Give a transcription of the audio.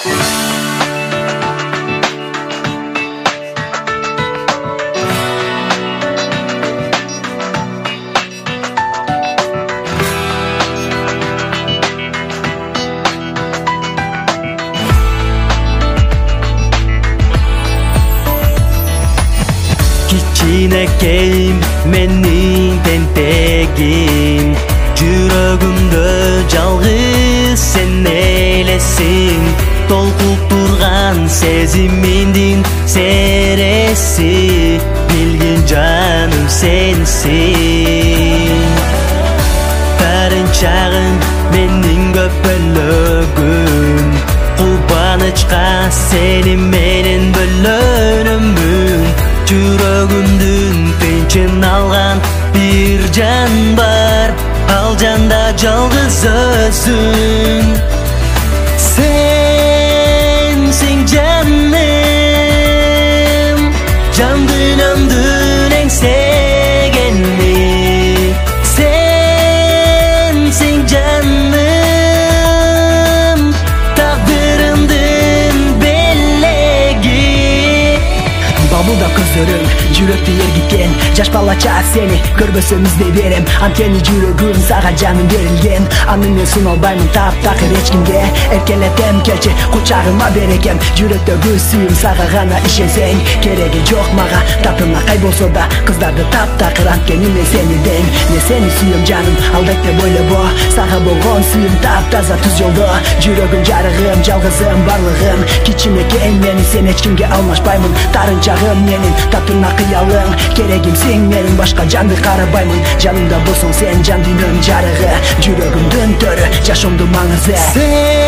Kichkinekeyim mening tentegim, жүрөгүмдө жалгыз sen элесиң, толкуп турган сезимиңдин сереси, билгин жаным сенсиң. Тарын чагым менин көпөлөгүм, кубанычка сени менен бөлөнөмүн. Жүрөгүмдүн тынчын алган бир жан бар, ал жанда жалгыз өзүң. Сенсиң жаным, жан дүйнөмдүн эң сегени. Сенсиң жаным, тагдырымдын белеги. Бабылда көзөрүң жүрөктү ергиткен, жаш балача сени көрбөсөм издей берем. Анткени жүрөгүм сага жаным берилген, аны мен суналбаймын таптакыр эч кимге. Эркелетем келчи кучагыма берекем, жүрөктөгү сүйүм сага гана ишенсең. Кереги жок мага татына кай болсо да, кыздарды таптакыр, анткени мен сени дейм. Мен сени сүйөм жаным, албек деп ойлобо, сага болгон сүйүм таптаза түз жолдо. Жүрөгүм жарыгым, жалгызым барлыгым, кичинекей мени сен эч кимге алмашпаймын. Тарынчагым менин татына кыялың, керегимсиң менин, башка жанды карабаймын. Жанымда болсоң сен жан дүйнөм жарыгы, жүрөгүмдүн төрү, жашоомдун маңызы.